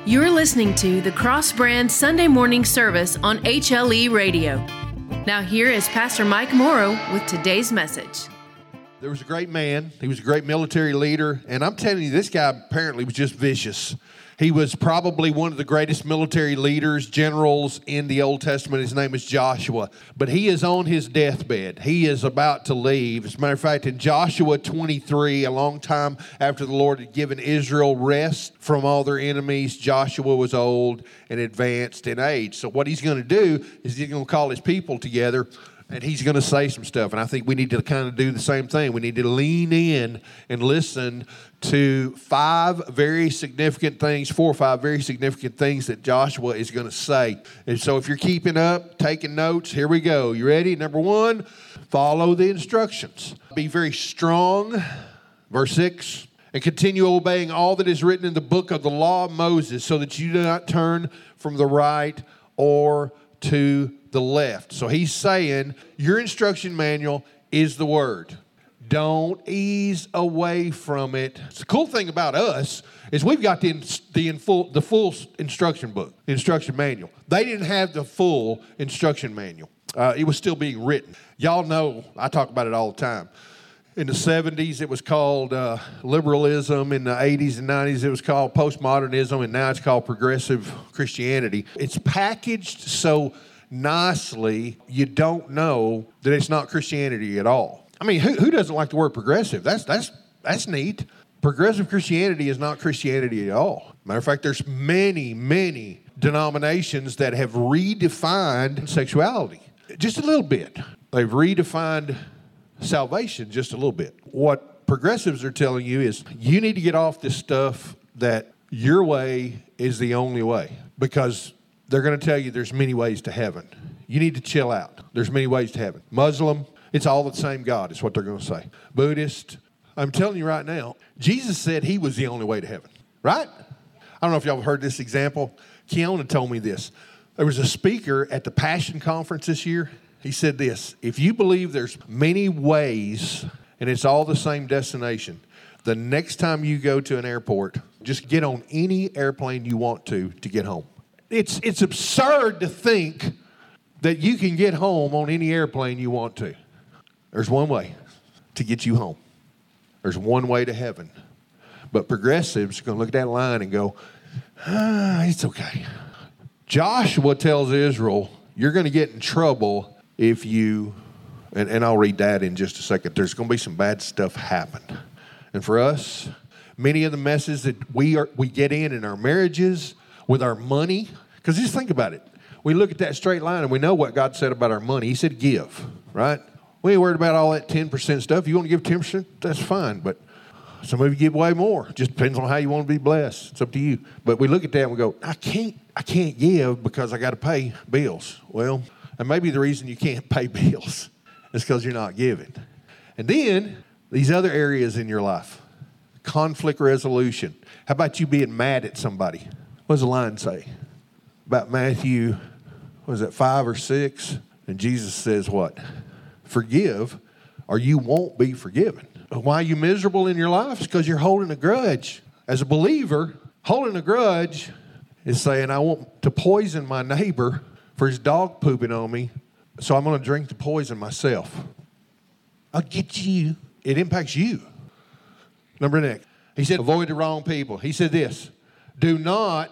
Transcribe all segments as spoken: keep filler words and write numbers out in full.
You're listening to the Cross Brand Sunday morning service on H L E Radio. Now here is Pastor Mike Morrow with today's message. There was a great man. He was a great military leader. And I'm telling you, this guy apparently was just vicious. He was probably one of the greatest military leaders, generals in the Old Testament. His name is Joshua. But he is on his deathbed. He is about to leave. As a matter of fact, in Joshua twenty-three, a long time after the Lord had given Israel rest from all their enemies, Joshua was old and advanced in age. So what he's going to do is he's going to call his people together, and he's going to say some stuff. And I think we need to kind of do the same thing. We need to lean in and listen to five very significant things, four or five very significant things that Joshua is going to say. And so if you're keeping up, taking notes, here we go. You ready? Number one, follow the instructions. Be very strong. Verse six, and continue obeying all that is written in the book of the law of Moses, so that you do not turn from the right or to the left. So he's saying your instruction manual is the word. Don't ease away from it. The cool thing about us is we've got the the, in full, the full instruction book, the instruction manual. They didn't have the full instruction manual. Uh, it was still being written. Y'all know, I talk about it all the time. In the seventies, it was called uh, liberalism. In the eighties and nineties, it was called postmodernism. And now it's called progressive Christianity. It's packaged so nicely, you don't know that it's not Christianity at all. I mean, who, who doesn't like the word progressive? That's that's that's neat. Progressive Christianity is not Christianity at all. Matter of fact, there's many, many denominations that have redefined sexuality just a little bit. They've redefined salvation just a little bit. What progressives are telling you is you need to get off this stuff that your way is the only way, because they're going to tell you there's many ways to heaven. You need to chill out. There's many ways to heaven. Muslim, it's all the same God is what they're going to say. Buddhist, I'm telling you right now, Jesus said he was the only way to heaven, right? I don't know if y'all have heard this example. Keona told me this. There was a speaker at the Passion Conference this year. He said this: if you believe there's many ways and it's all the same destination, the next time you go to an airport, just get on any airplane you want to to get home. It's it's absurd to think that you can get home on any airplane you want to. There's one way to get you home. There's one way to heaven. But progressives are going to look at that line and go, ah, it's okay. Joshua tells Israel, you're going to get in trouble if you, and, and I'll read that in just a second. There's going to be some bad stuff happen. And for us, many of the messes that we are we get in in our marriages, with our money, because just think about it. We look at that straight line and we know what God said about our money. He said give, right? We ain't worried about all that ten percent stuff. If you want to give ten percent, that's fine. But some of you give way more. Just depends on how you want to be blessed. It's up to you. But we look at that and we go, I can't, I can't give because I got to pay bills. Well, and maybe the reason you can't pay bills is because you're not giving. And then these other areas in your life, conflict resolution. How about you being mad at somebody? What does the line say? About Matthew, what is it, five or six? And Jesus says what? Forgive, or you won't be forgiven. Why are you miserable in your life? It's because you're holding a grudge. As a believer, holding a grudge is saying, I want to poison my neighbor for his dog pooping on me, so I'm going to drink the poison myself. I'll get you. It impacts you. Number next. He said, avoid the wrong people. He said this: do not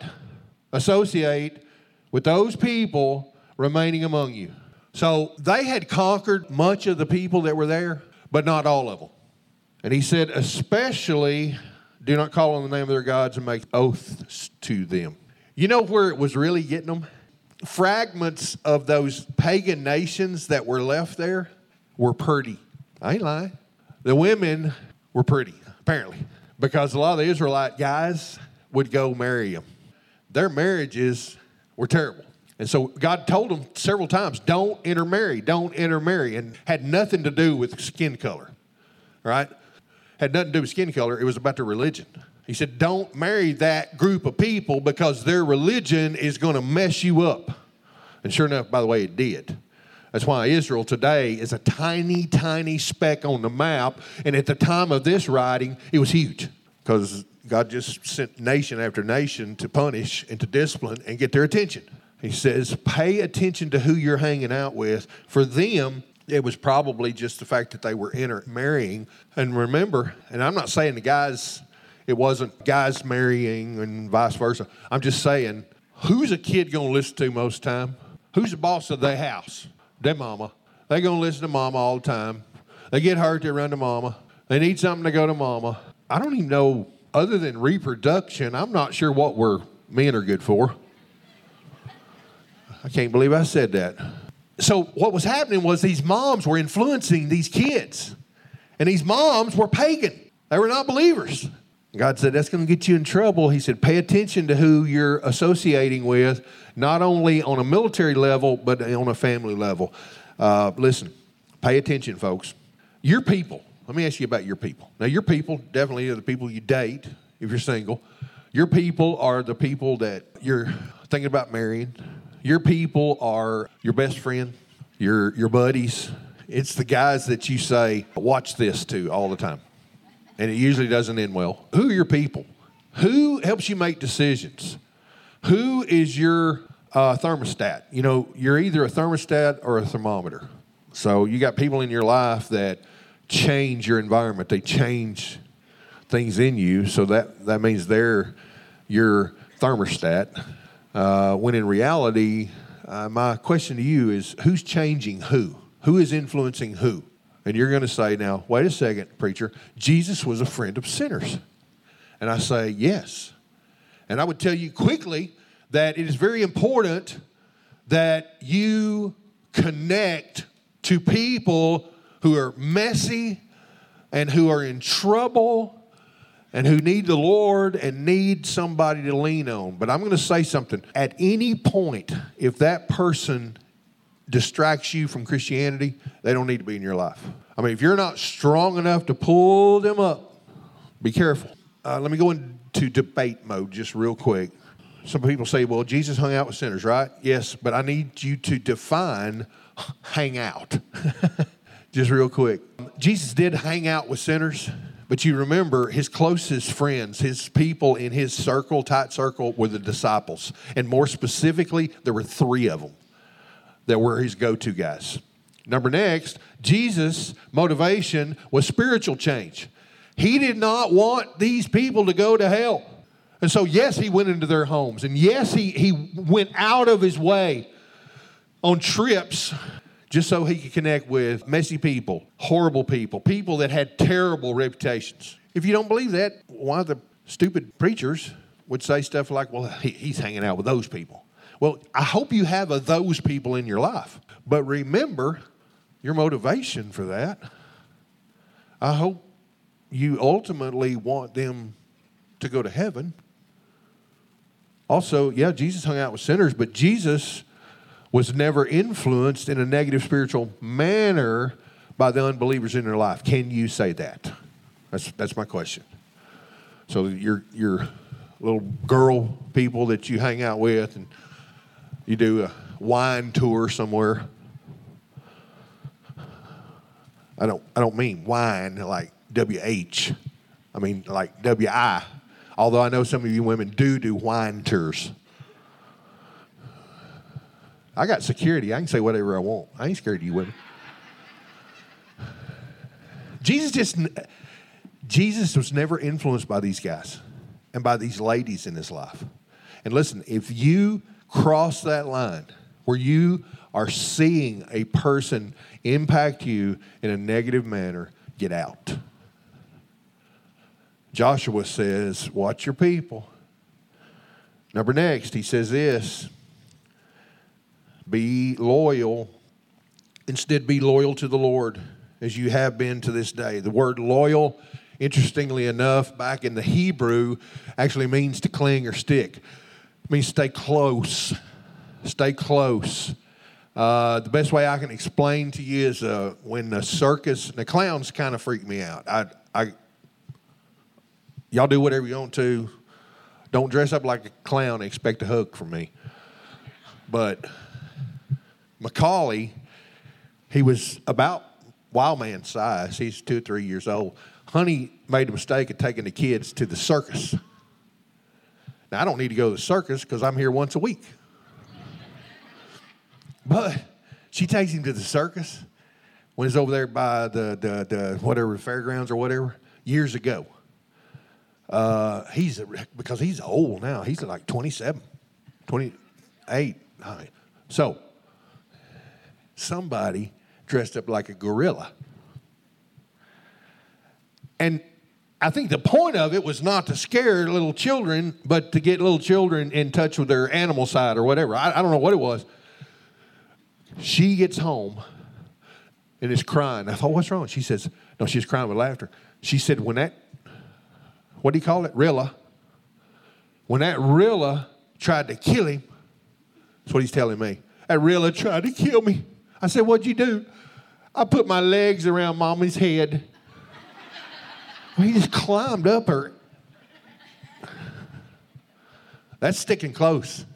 associate with those people remaining among you. So they had conquered much of the people that were there, but not all of them. And he said, especially do not call on the name of their gods and make oaths to them. You know where it was really getting them? Fragments of those pagan nations that were left there were pretty. I ain't lying. The women were pretty, apparently, because a lot of the Israelite guys would go marry them. Their marriages were terrible. And so God told them several times, don't intermarry, don't intermarry, and had nothing to do with skin color, right? Had nothing to do with skin color. It was about their religion. He said, don't marry that group of people because their religion is going to mess you up. And sure enough, by the way, it did. That's why Israel today is a tiny, tiny speck on the map. And at the time of this writing, it was huge because God just sent nation after nation to punish and to discipline and get their attention. He says, pay attention to who you're hanging out with. For them, it was probably just the fact that they were intermarrying. And remember, and I'm not saying the guys, it wasn't guys marrying and vice versa. I'm just saying, who's a kid going to listen to most of the time? Who's the boss of their house? Their mama. They're going to listen to mama all the time. They get hurt, they run to mama. They need something to go to mama. I don't even know, other than reproduction, I'm not sure what we're men are good for. I can't believe I said that. So what was happening was these moms were influencing these kids. And these moms were pagan. They were not believers. God said, that's going to get you in trouble. He said, pay attention to who you're associating with, not only on a military level, but on a family level. Uh, listen, pay attention, folks. Your people. Let me ask you about your people. Now, your people definitely are the people you date if you're single. Your people are the people that you're thinking about marrying. Your people are your best friend, your your buddies. It's the guys that you say, watch this to all the time. And it usually doesn't end well. Who are your people? Who helps you make decisions? Who is your uh, thermostat? You know, you're either a thermostat or a thermometer. So you got people in your life that change your environment. They change things in you. So that, that means they're your thermostat. Uh, when in reality, uh, my question to you is, who's changing who? Who is influencing who? And you're going to say, now, wait a second, preacher. Jesus was a friend of sinners. And I say, yes. And I would tell you quickly that it is very important that you connect to people who are messy and who are in trouble and who need the Lord and need somebody to lean on. But I'm going to say something. At any point, if that person distracts you from Christianity, they don't need to be in your life. I mean, if you're not strong enough to pull them up, be careful. Uh, let me go into debate mode just real quick. Some people say, well, Jesus hung out with sinners, right? Yes, but I need you to define hang out. Just real quick. Jesus did hang out with sinners, but you remember his closest friends, his people in his circle, tight circle, were the disciples. And more specifically, there were three of them that were his go-to guys. Number next, Jesus' motivation was spiritual change. He did not want these people to go to hell. And so, yes, he went into their homes. And yes, he, he went out of his way on trips just so he could connect with messy people, horrible people, people that had terrible reputations. If you don't believe that, why the stupid preachers would say stuff like, well, he, he's hanging out with those people. Well, I hope you have a those people in your life. But remember your motivation for that. I hope you ultimately want them to go to heaven. Also, yeah, Jesus hung out with sinners, but Jesus was never influenced in a negative spiritual manner by the unbelievers in their life. Can you say that? That's that's my question. So your your little girl people that you hang out with and you do a wine tour somewhere. I don't I don't mean wine like W H. I mean like W I. Although I know some of you women do do wine tours. I got security. I can say whatever I want. I ain't scared of you women. Jesus just, Jesus was never influenced by these guys and by these ladies in his life. And listen, if you cross that line where you are seeing a person impact you in a negative manner, get out. Joshua says, watch your people. Number next, he says this. Be loyal. Instead, be loyal to the Lord as you have been to this day. The word loyal, interestingly enough, back in the Hebrew, actually means to cling or stick. It means stay close. Stay close. Uh, the best way I can explain to you is uh, when the circus, the clowns kind of freak me out. I, I, y'all do whatever you want to. Don't dress up like a clown and expect a hug from me. But Macaulay, he was about wild man size. He's two or three years old. Honey made a mistake of taking the kids to the circus. Now, I don't need to go to the circus because I'm here once a week. But she takes him to the circus when he's over there by the, the, the whatever, fairgrounds or whatever, years ago. Uh, he's a, because he's old now. He's like twenty-seven, twenty-eight. So, somebody dressed up like a gorilla. And I think the point of it was not to scare little children, but to get little children in touch with their animal side or whatever. I, I don't know what it was. She gets home and is crying. I thought, what's wrong? She says, no, she's crying with laughter. She said, when that, what do you call it? Rilla. When that Rilla tried to kill him, that's what he's telling me. That Rilla tried to kill me. I said, what'd you do? I put my legs around Mommy's head. Well, he just climbed up her. That's sticking close.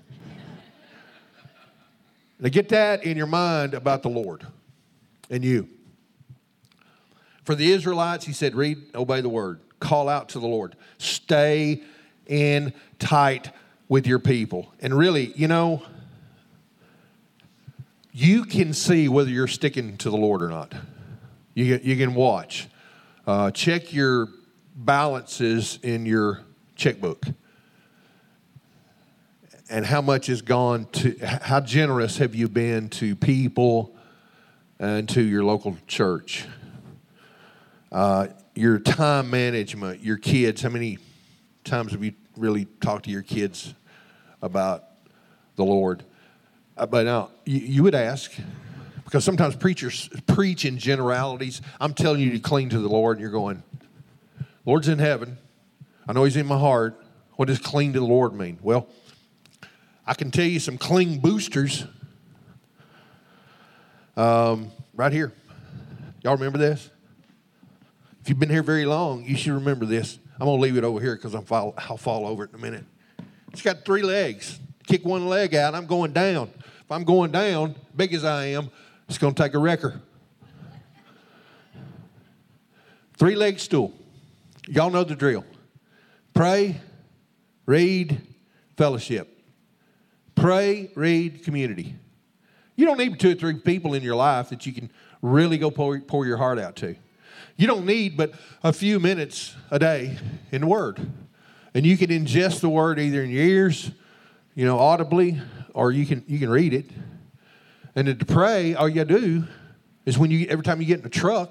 Now get that in your mind about the Lord and you. For the Israelites, he said, read, obey the word. Call out to the Lord. Stay in tight with your people. And really, you know, you can see whether you're sticking to the Lord or not. You, you can watch. Uh, check your balances in your checkbook. And how much has gone to, how generous have you been to people and to your local church? Uh, your time management, your kids, how many times have you really talked to your kids about the Lord? Uh, but now, you, you would ask, because sometimes preachers preach in generalities. I'm telling you to cling to the Lord, and you're going, Lord's in heaven. I know he's in my heart. What does cling to the Lord mean? Well, I can tell you some cling boosters. Um, right here. Y'all remember this? If you've been here very long, you should remember this. I'm going to leave it over here because fall, I'll fall over it in a minute. It's got three legs. Kick one leg out, I'm going down. If I'm going down, big as I am, it's going to take a wrecker. Three-leg stool. Y'all know the drill. Pray, read, fellowship. Pray, read, community. You don't need two or three people in your life that you can really go pour, pour your heart out to. You don't need but a few minutes a day in the Word. And you can ingest the Word either in your ears, you know, audibly, or you can you can read it. And then to pray, all you got to do is when you every time you get in the truck,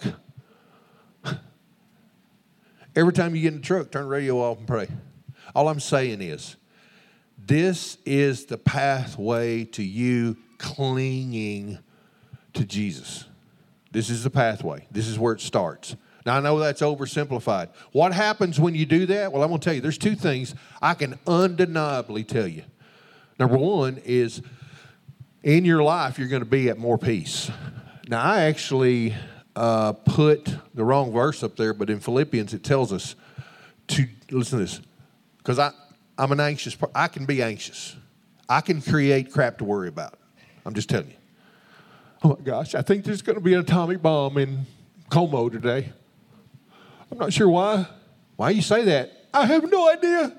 every time you get in the truck, turn the radio off and pray. All I'm saying is, this is the pathway to you clinging to Jesus. This is the pathway. This is where it starts. Now, I know that's oversimplified. What happens when you do that? Well, I'm going to tell you, there's two things I can undeniably tell you. Number one is in your life, you're going to be at more peace. Now, I actually uh, put the wrong verse up there, but in Philippians, it tells us to, listen to this, because I, I'm an anxious, I can be anxious. I can create crap to worry about. I'm just telling you. Oh, my gosh, I think there's going to be an atomic bomb in Como today. I'm not sure why. Why you say that? I have no idea.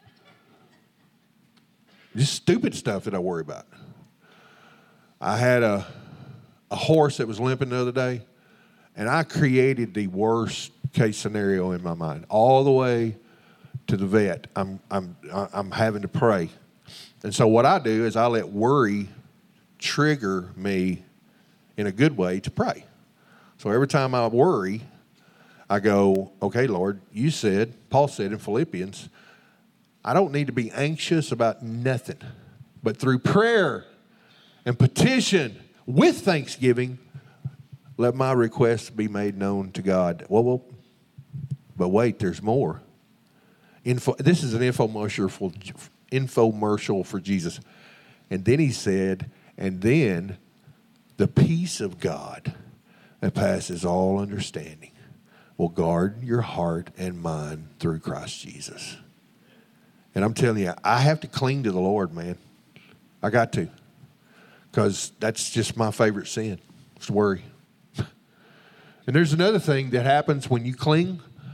Just stupid stuff that I worry about. I had a, a horse that was limping the other day, and I created the worst case scenario in my mind. All the way to the vet, I'm, I'm, I'm having to pray. And so what I do is I let worry trigger me in a good way to pray. So every time I worry, I go, okay, Lord, you said, Paul said in Philippians, I don't need to be anxious about nothing, but through prayer and petition with thanksgiving, let my requests be made known to God. Well, well but wait, there's more. Info, this is an infomercial for, infomercial for Jesus. And then he said, and then the peace of God that passes all understanding will guard your heart and mind through Christ Jesus. And I'm telling you, I have to cling to the Lord, man. I got to. Because that's just my favorite sin. It's worry. And there's another thing that happens when you cling.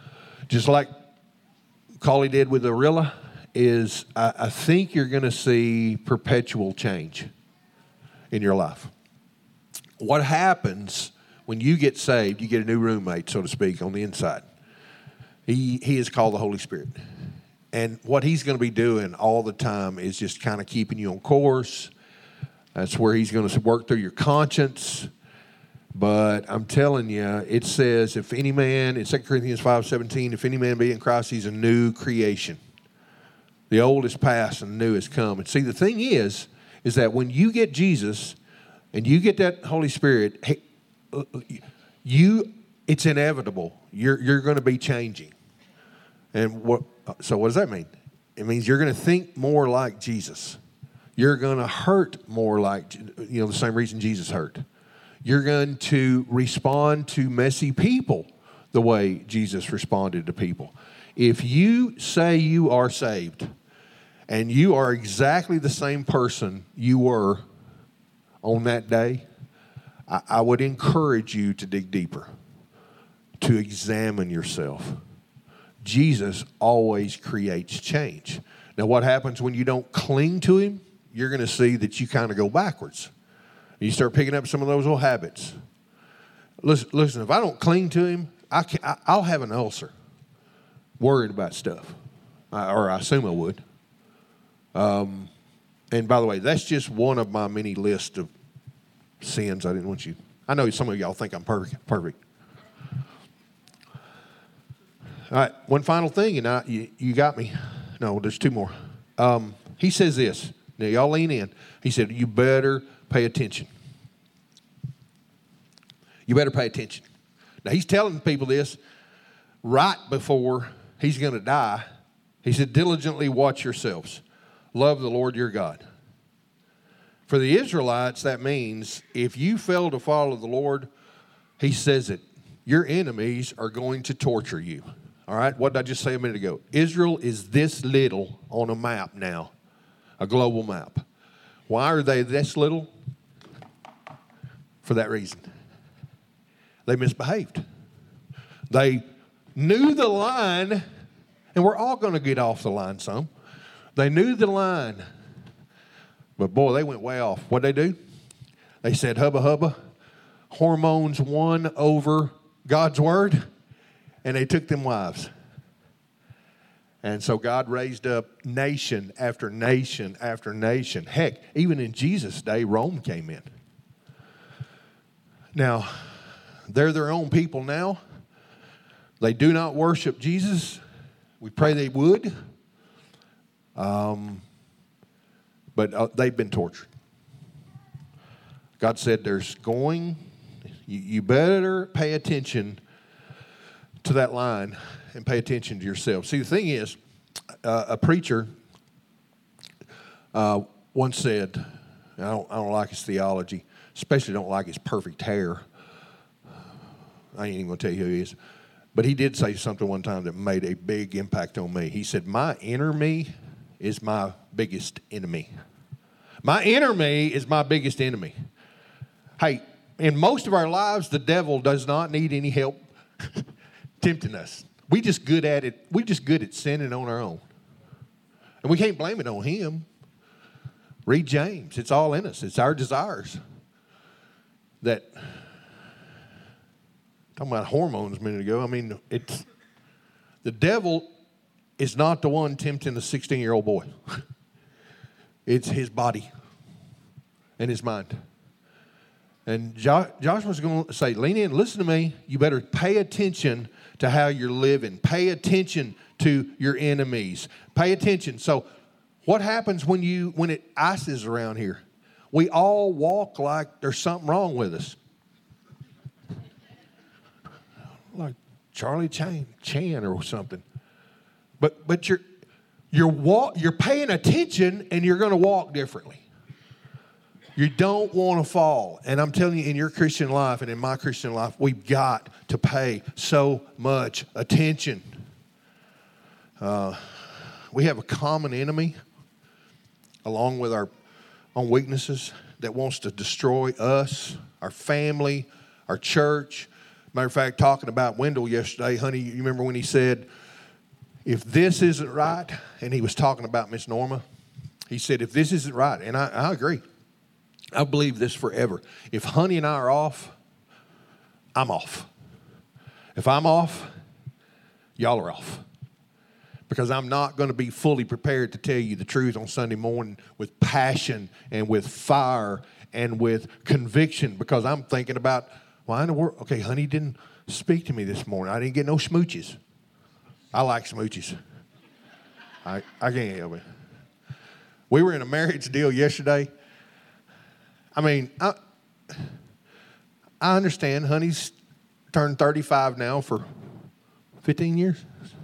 just like Cauley did with Arilla, is I, I think you're going to see perpetual change in your life. What happens when you get saved, you get a new roommate, so to speak, on the inside. He, he is called the Holy Spirit. And what he's going to be doing all the time is just kind of keeping you on course. That's where he's going to work through your conscience. But I'm telling you, it says, if any man, in Second Corinthians five seventeen, if any man be in Christ, he's a new creation. The old is past and the new has come. And see, the thing is, is that when you get Jesus and you get that Holy Spirit, hey, you, it's inevitable. You're, you're going to be changing. And what, so what does that mean? It means you're going to think more like Jesus. You're going to hurt more like, you know, the same reason Jesus hurt. You're going to respond to messy people the way Jesus responded to people. If you say you are saved and you are exactly the same person you were on that day, I, I would encourage you to dig deeper, to examine yourself. Jesus always creates change. Now, what happens when you don't cling to him? You're going to see that you kind of go backwards. You start picking up some of those old habits. Listen, listen if I don't cling to him, I can, I, I'll have an ulcer, worried about stuff, I, or I assume I would. Um, and by the way, that's just one of my many lists of sins I didn't want you. I know some of y'all think I'm perfect. perfect. All right, one final thing, and I, you, you got me. No, there's two more. Um, he says this. Now, y'all lean in. He said, you better pay attention. You better pay attention. Now, he's telling people this right before he's going to die. He said, diligently watch yourselves. Love the Lord your God. For the Israelites, that means if you fail to follow the Lord, he says it, your enemies are going to torture you. All right, what did I just say a minute ago? Israel is this little on a map now, a global map. Why are they this little? For that reason. They misbehaved. They knew the line, and we're all going to get off the line some. They knew the line, but boy, they went way off. What'd they do? They said, hubba hubba, hormones won over God's word, and they took them wives. And so God raised up nation after nation after nation. Heck, even in Jesus' day, Rome came in. Now, they're their own people now. They do not worship Jesus. We pray they would. Um, but uh, they've been tortured. God said there's going, you, you better pay attention to that line and pay attention to yourself. See, the thing is, uh, a preacher uh, once said, I don't, I don't like his theology, especially don't like his perfect hair. I ain't even going to tell you who he is. But he did say something one time that made a big impact on me. He said, my inner me is my biggest enemy. My inner me is my biggest enemy. Hey, in most of our lives, the devil does not need any help tempting us. We just good at it. We just good at sinning on our own. And we can't blame it on him. Read James. It's all in us. It's our desires. That, talking about hormones a minute ago, I mean, it's, the devil is not the one tempting the sixteen-year-old boy. It's his body and his mind. And jo- Joshua's going to say, lean in, listen to me. You better pay attention to how you're living. Pay attention to your enemies. Pay attention. So what happens when you when it ices around here? We all walk like there's something wrong with us. Like Charlie Chan, Chan or something. But but you're you're walk you're paying attention and you're going to walk differently. You don't want to fall. And I'm telling you, in your Christian life and in my Christian life, we've got to pay so much attention. Uh, we have a common enemy, along with our own weaknesses, that wants to destroy us, our family, our church, Matter of fact, talking about Wendell yesterday, honey, you remember when he said, if this isn't right, and he was talking about Miss Norma, he said, if this isn't right, and I, I agree. I believe this forever. If honey and I are off, I'm off. If I'm off, y'all are off. Because I'm not going to be fully prepared to tell you the truth on Sunday morning with passion and with fire and with conviction, because I'm thinking about, why in the world? Okay, honey didn't speak to me this morning. I didn't get no smooches. I like smooches. I, I can't help it. We were in a marriage deal yesterday. I mean, I, I understand honey's turned thirty-five now for fifteen years.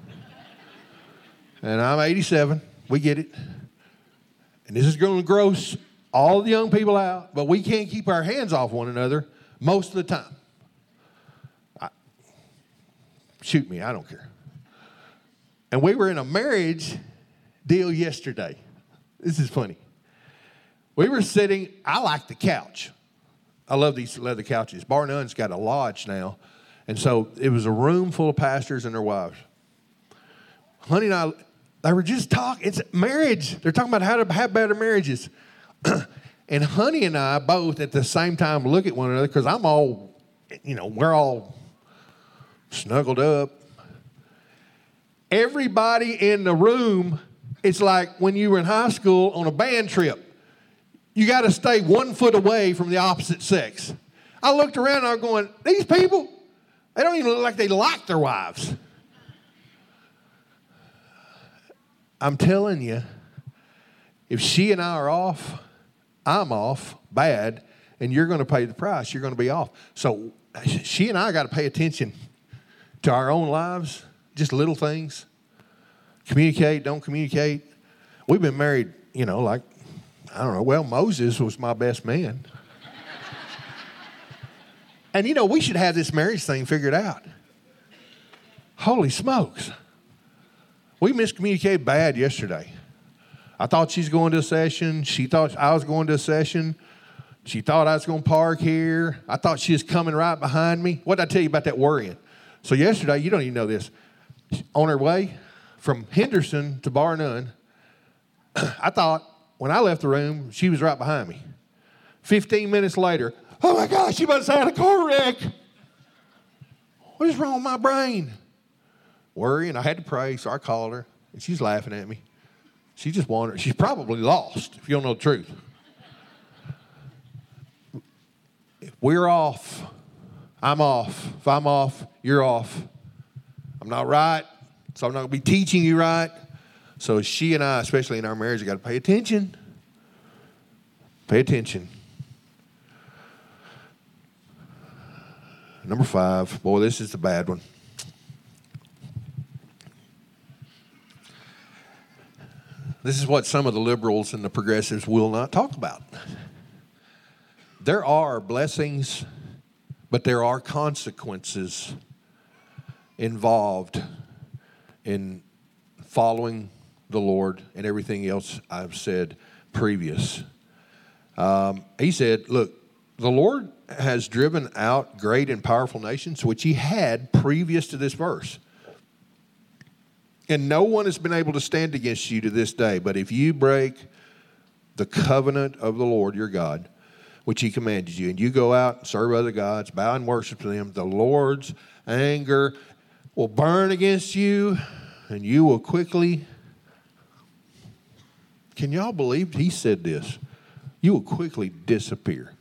And I'm eighty-seven. We get it. And this is going to gross all the young people out, but we can't keep our hands off one another most of the time. I, shoot me, I don't care. And we were in a marriage deal yesterday. This is funny. We were sitting, I like the couch. I love these leather couches. Bar None's got a lodge now. And so it was a room full of pastors and their wives. Honey and I, they were just talking. It's marriage. They're talking about how to have better marriages. And honey and I both at the same time look at one another, because I'm all, you know, we're all snuggled up. Everybody in the room, it's like when you were in high school on a band trip. You got to stay one foot away from the opposite sex. I looked around and I was going, these people, they don't even look like they like their wives. I'm telling you, if she and I are off, I'm off bad, and you're going to pay the price. You're going to be off. So she and I got to pay attention to our own lives, just little things. Communicate, don't communicate. We've been married, you know, like, I don't know. Well, Moses was my best man. And, you know, we should have this marriage thing figured out. Holy smokes. We miscommunicated bad yesterday. I thought she's going to a session. She thought I was going to a session. She thought I was going to park here. I thought she was coming right behind me. What did I tell you about that worrying? So yesterday, you don't even know this. On her way from Henderson to Bar None, I thought when I left the room, she was right behind me. Fifteen minutes later, oh my gosh, she must have had a car wreck. What is wrong with my brain? Worrying. I had to pray, so I called her, and she's laughing at me. She just wanted, she's probably lost, if you don't know the truth. If we're off, I'm off. If I'm off, you're off. I'm not right, so I'm not going to be teaching you right. So she and I, especially in our marriage, have got to pay attention. Pay attention. Number five. Boy, this is the bad one. This is what some of the liberals and the progressives will not talk about. There are blessings, but there are consequences involved in following the Lord and everything else I've said previous. Um, he said, look, the Lord has driven out great and powerful nations, which he had previous to this verse. And no one has been able to stand against you to this day. But if you break the covenant of the Lord your God, which he commanded you, and you go out and serve other gods, bow and worship them, the Lord's anger will burn against you, and you will quickly... Can y'all believe he said this? You will quickly disappear.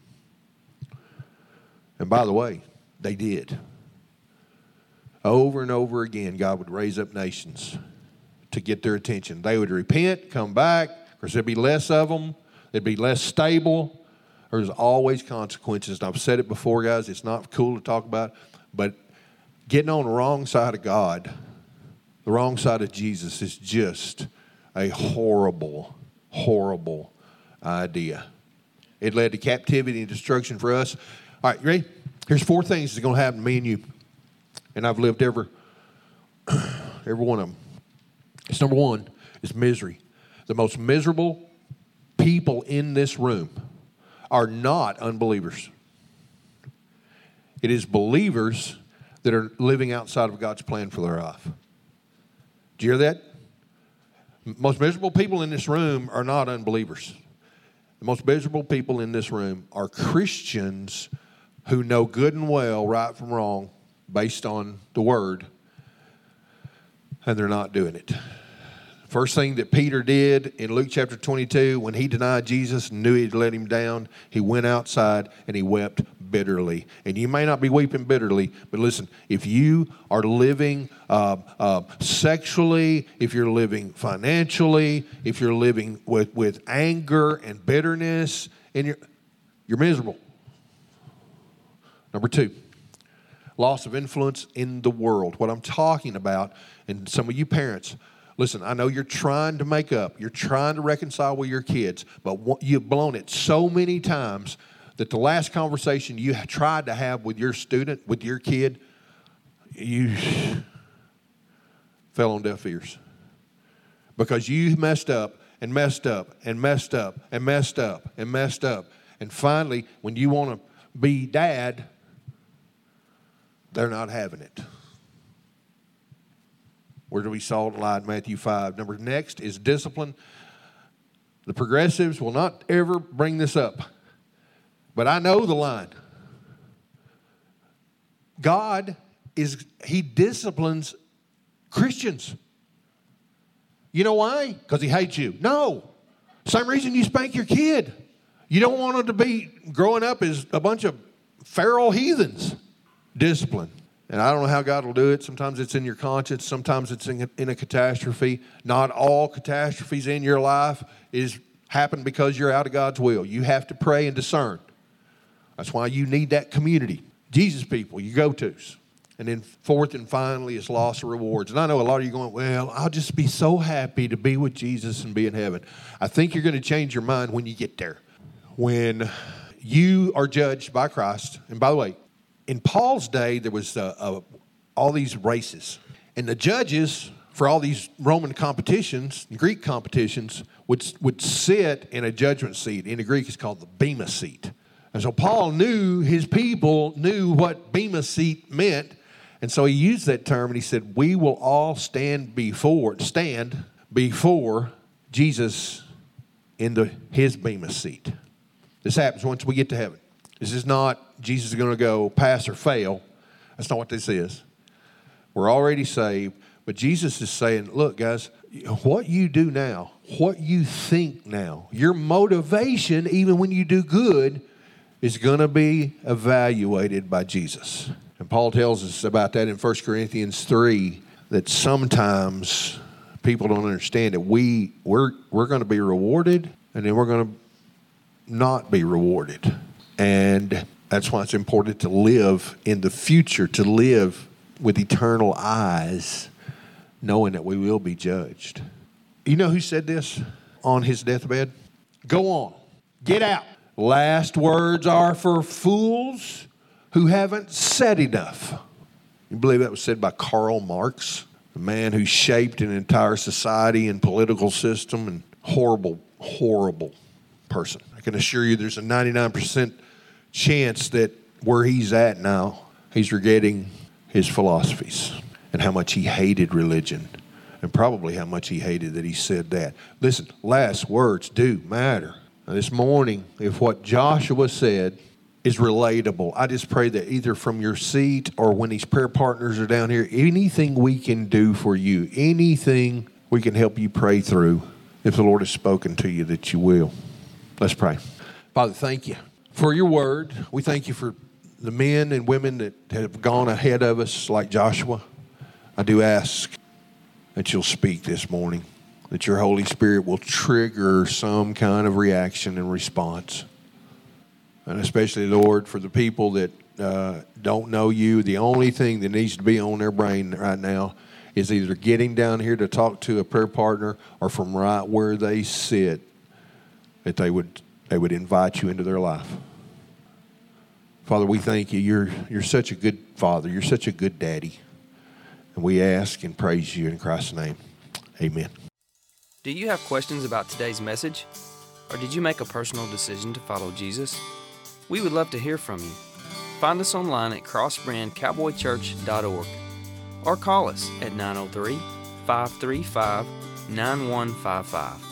And by the way, they did. Over and over again, God would raise up nations to get their attention. They would repent, come back. Of course, there'd be less of them. They'd be less stable. There's always consequences. And I've said it before, guys. It's not cool to talk about. But getting on the wrong side of God, the wrong side of Jesus, is just a horrible, horrible idea. It led to captivity and destruction for us. All right, you ready? Here's four things that's going to happen to me and you. And I've lived every, every one of them. It's number one is misery. The most miserable people in this room are not unbelievers. It is believers that are living outside of God's plan for their life. Do you hear that? Most miserable people in this room are not unbelievers. The most miserable people in this room are Christians who know good and well right from wrong based on the Word, and they're not doing it. First thing that Peter did in Luke chapter twenty-two, when he denied Jesus and knew he'd let him down, he went outside and he wept bitterly. And you may not be weeping bitterly, but listen, if you are living uh, uh, sexually, if you're living financially, if you're living with, with anger and bitterness, and you're, you're miserable. Number two, loss of influence in the world. What I'm talking about, and some of you parents, listen, I know you're trying to make up. You're trying to reconcile with your kids, but you've blown it so many times that the last conversation you tried to have with your student, with your kid, you fell on deaf ears. Because you messed up and messed up and messed up and messed up and messed up. And finally, when you want to be dad, they're not having it. Where do we saw it lied? Matthew five. Number next is discipline. The progressives will not ever bring this up, but I know the line. God is, He disciplines Christians. You know why? Because He hates you. No. Same reason you spank your kid. You don't want them to be growing up as a bunch of feral heathens. Discipline. And I don't know how God will do it. Sometimes it's in your conscience. Sometimes it's in a, in a catastrophe. Not all catastrophes in your life is happen because you're out of God's will. You have to pray and discern. That's why you need that community. Jesus people, your go-tos. And then fourth and finally is loss of rewards. And I know a lot of you are going, well, I'll just be so happy to be with Jesus and be in heaven. I think you're going to change your mind when you get there. When you are judged by Christ. And by the way, in Paul's day, there was uh, uh, all these races. And the judges for all these Roman competitions, Greek competitions, would, would sit in a judgment seat. In the Greek, it's called the Bema seat. And so Paul knew, his people knew what Bema seat meant. And so he used that term and he said, we will all stand before, stand before Jesus in the, his Bema seat. This happens once we get to heaven. This is not Jesus is going to go pass or fail. That's not what this is. We're already saved. But Jesus is saying, look, guys, what you do now, what you think now, your motivation, even when you do good, is going to be evaluated by Jesus. And Paul tells us about that in First Corinthians three, that sometimes people don't understand that we, we're, we're going to be rewarded, and then we're going to not be rewarded. And that's why it's important to live in the future, to live with eternal eyes, knowing that we will be judged. You know who said this on his deathbed? Go on, get out. Last words are for fools who haven't said enough. You believe that was said by Karl Marx, the man who shaped an entire society and political system, and horrible, horrible person. I can assure you there's a ninety-nine percent chance that where he's at now, he's regretting his philosophies and how much he hated religion and probably how much he hated that he said that. Listen, last words do matter. Now, this morning, if what Joshua said is relatable, I just pray that either from your seat or when these prayer partners are down here, anything we can do for you, anything we can help you pray through, if the Lord has spoken to you, that you will. Let's pray. Father, thank you for your word. We thank you for the men and women that have gone ahead of us like Joshua. I do ask that you'll speak this morning, that your Holy Spirit will trigger some kind of reaction and response. And especially, Lord, for the people that uh, don't know you, the only thing that needs to be on their brain right now is either getting down here to talk to a prayer partner or from right where they sit, that they would they would invite you into their life. Father, we thank you. You're, you're such a good Father. You're such a good Daddy. And we ask and praise you in Christ's name. Amen. Do you have questions about today's message? Or did you make a personal decision to follow Jesus? We would love to hear from you. find us online at cross brand cowboy church dot org or call us at nine oh three, five three five, nine one five five.